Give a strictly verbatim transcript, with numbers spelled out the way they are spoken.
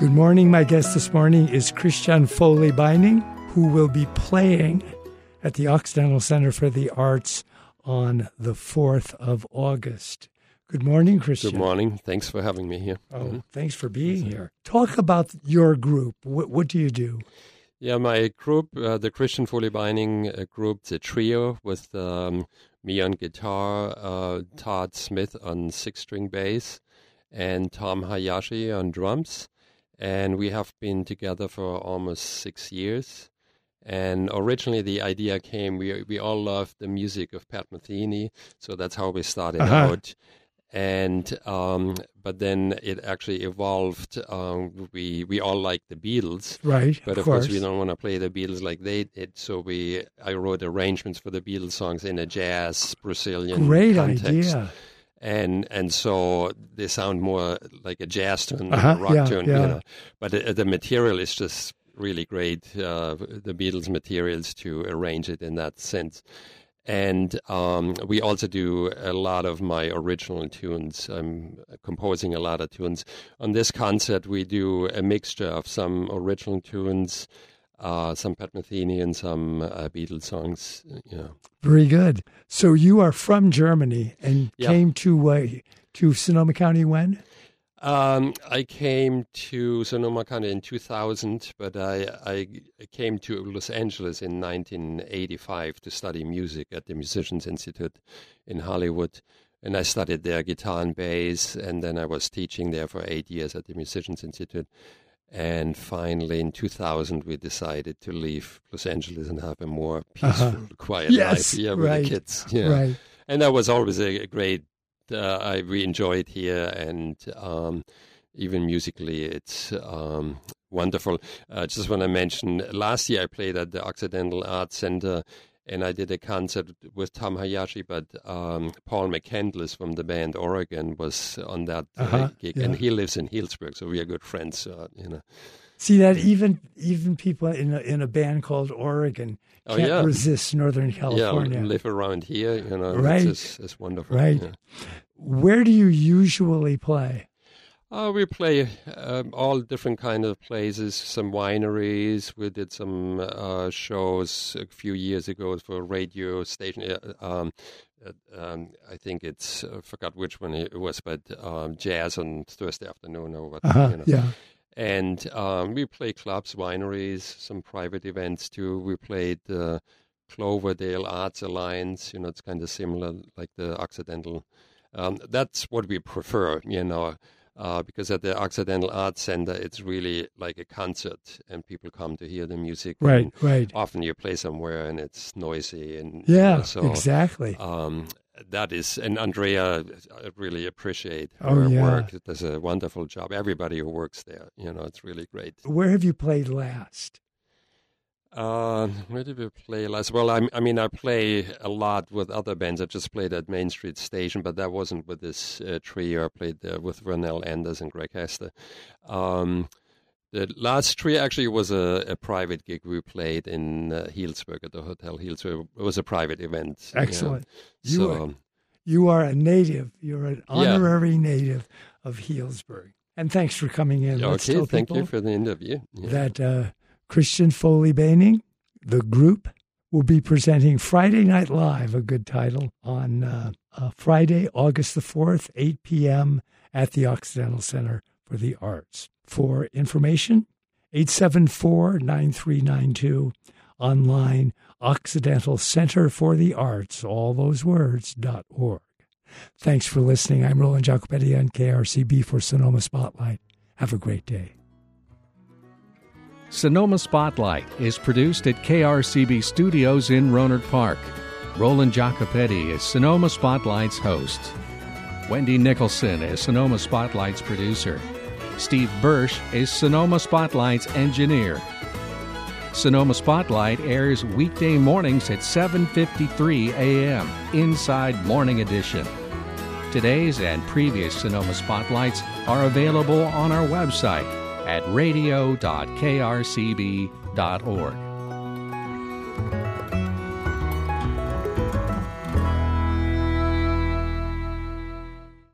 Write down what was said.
Good morning. My guest this morning is Christian Foley-Beining, who will be playing at the Occidental Center for the Arts on the fourth of August. Good morning, Christian. Good morning. Thanks for having me here. Oh, mm-hmm. Thanks for being here. Talk about your group. What, what do you do? Yeah, my group, uh, the Christian Foley-Beining uh, group, it's a trio with um, me on guitar, uh, Todd Smith on six-string bass, and Tom Hayashi on drums. And we have been together for almost six years. And originally the idea came, we we all loved the music of Pat Metheny, so that's how we started uh-huh. out. And um, but then it actually evolved. Um, we we all like the Beatles, right? But of, of course. course we don't want to play the Beatles like they did. So we I wrote arrangements for the Beatles songs in a jazz Brazilian Great context. idea. And and so they sound more like a jazz tune than uh-huh, a rock yeah, tune, yeah. you know. But uh, the material is just really great. Uh, the Beatles materials to arrange it in that sense. And um, we also do a lot of my original tunes. I'm composing a lot of tunes. On this concert, we do a mixture of some original tunes, uh, some Pat Metheny, and some uh, Beatles songs. Yeah. Very good. So you are from Germany and yeah. came to uh, to Sonoma County when? Um, I came to Sonoma County in two thousand, but I, I came to Los Angeles in nineteen eighty-five to study music at the Musicians Institute in Hollywood. And I studied there guitar and bass, and then I was teaching there for eight years at the Musicians Institute. And finally, in two thousand, we decided to leave Los Angeles and have a more peaceful, uh-huh. quiet yes, life here right, with the kids. Yeah. Right. And that was always a great Uh, I we enjoyed here, and um, even musically, it's um, wonderful. I uh, just want to mention, last year I played at the Occidental Arts Center, and I did a concert with Tom Hayashi, but um, Paul McCandless from the band Oregon was on that uh-huh, uh, gig, yeah. and he lives in Healdsburg, so we are good friends. Uh, you know. See that even even people in a, in a band called Oregon can't oh, yeah. resist Northern California. Yeah, live around here, you know. Right. It's, just, it's wonderful. Right. Yeah. Where do you usually play? Uh, we play um, all different kind of places, some wineries. We did some uh, shows a few years ago for a radio station. Um, uh, um, I think it's, I uh, forgot which one it was, but um, jazz on Thursday afternoon or what. Uh-huh, you know. Yeah. And um, we play clubs, wineries, some private events too. We played the uh, Cloverdale Arts Alliance. You know, it's kind of similar like the Occidental. Um, that's what we prefer, you know, uh, because at the Occidental Arts Center, it's really like a concert, and people come to hear the music. Right, and right. Often you play somewhere, and it's noisy, and yeah, you know, so, exactly. Um, that is, and Andrea, I really appreciate her oh, yeah. work. It does a wonderful job. Everybody who works there, you know, it's really great. Where have you played last? Uh, where did we play last? Well, I, I mean, I play a lot with other bands. I just played at Main Street Station, but that wasn't with this uh, trio. I played there with Vernell Anders and Greg Hester. Um, the last trio actually was a, a private gig we played in uh, Healdsburg at the Hotel Healdsburg. It was a private event. Excellent. You, know. you, so, are, you are a native. You're an honorary yeah. native of Healdsburg. And thanks for coming in. Let's okay, tell thank people you for the interview. Yeah. That uh, Christian Foley-Beining, the group, will be presenting Friday Night Live, a good title, on uh, uh, Friday, August the fourth, eight p.m. at the Occidental Center for the Arts. For information, eight seven four, nine three nine two, online, Occidental Center for the Arts, all those words, dot org. Thanks for listening. I'm Roland Jacopetti on K R C B for Sonoma Spotlight. Have a great day. Sonoma Spotlight is produced at K R C B Studios in Rohnert Park. Roland Jacopetti is Sonoma Spotlight's host. Wendy Nicholson is Sonoma Spotlight's producer. Steve Birch is Sonoma Spotlight's engineer. Sonoma Spotlight airs weekday mornings at seven fifty-three a.m. Inside Morning Edition. Today's and previous Sonoma Spotlights are available on our website at radio dot k r c b dot org.